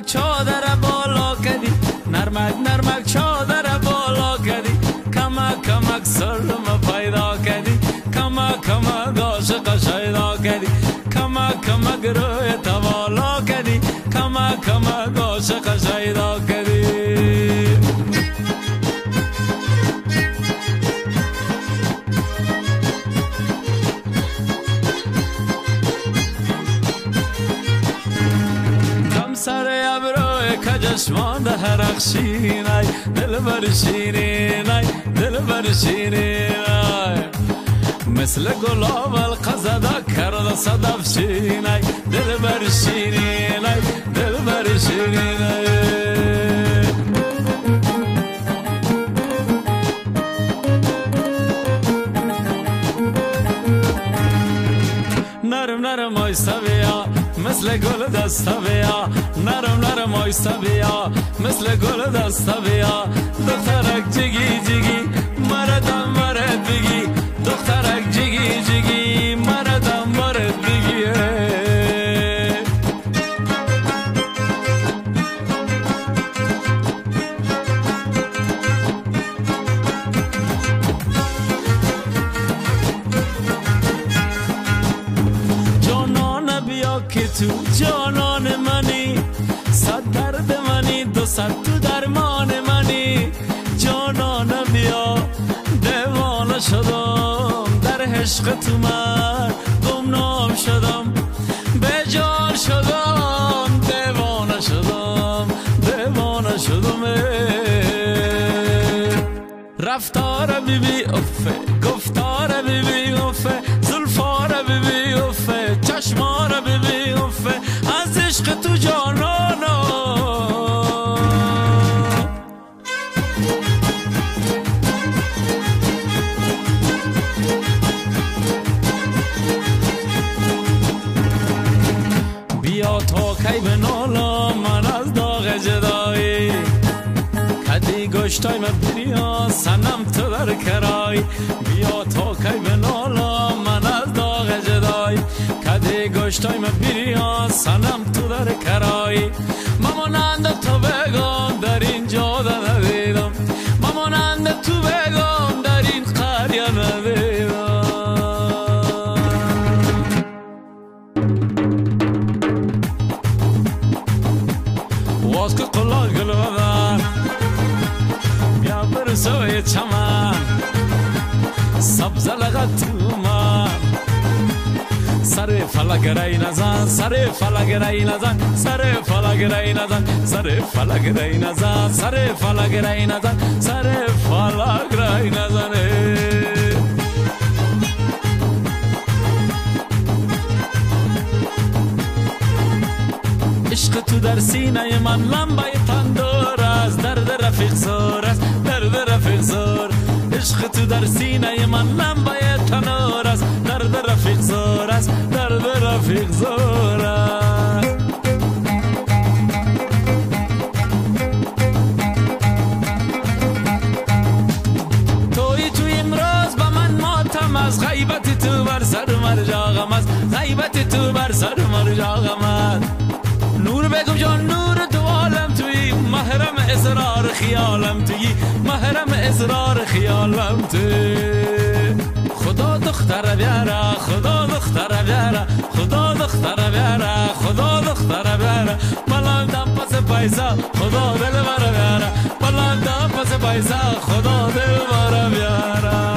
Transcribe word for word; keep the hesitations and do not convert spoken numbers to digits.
چادر بالا کدی نرمک نرمک چادر بالا کدی کمک کمک سرم پیدا کدی کمک کمک عاشق شیدا کدی کمک کمک روی توالا کدی کمک کمک عاشق شیدا کدی سر ابروی کجشمان ده رخشینای دل برشینای دل برشینای مثل گلاب القزدا کرد صدف شینای دل برشینای دل برشینای نرم نرم آیسته بیا مثل گل دسته بیا نرم نرم آیسته بیا مثل گل دسته بیا دخترک جگی جگی مردم مرد بگی دخترک جگی جگی مردم مرد بگی که تو جانان منی صد درد منی دو صد تو درمان منی جانان بیا دیوانه شدم در عشق تو من گمنام شدم به جان شدم دیوانه شدم دیوانه شدم رفتار بی بی افه گفتار بی بی افه زلفار بی بی افه چشمار بی بی افه از عشق تو جانانا بیا تا کی به نالا من از داغ جدایی کدی گشتای من بریا سنم تو در کرای بیا تا کی به نالا من از داغ جدای کدی گشتای من بریا سنم تو در کرای مامانند تو بگم در این جاده ندیدم مامانند تو بگم در این قریه ندیدم واز که قلال گل بدن بیا برسوی چمن سبز لغت تو من سر فلک رای نزن سر فلک رای نزن سر فلک رای نزن سر فلک رای نزن سر فلک رای نزن سر فلک رای نزن عشق تو در سینه من لمبه تندور است درد رفیق زور است درد رفیق زور عشق تو در سینه من لمبه تنور است درد رفیق زور است درد رفیق زور است توی توی امروز با من ماتم از غیبت تو بر سر مرجاغم است غیبت تو بر سر مرجاغم است نور بگم جان نور تو عالم توی محرم اسرار خیالم توی محرم اسرار خیالم توی خدا دختر بیاره خدا دختر بیاره خدا دختر بیاره خدا دختر بیاره بلندم پس پیسا خدا دل بر بیاره بلندم پس پیسا خدا دل بر بیاره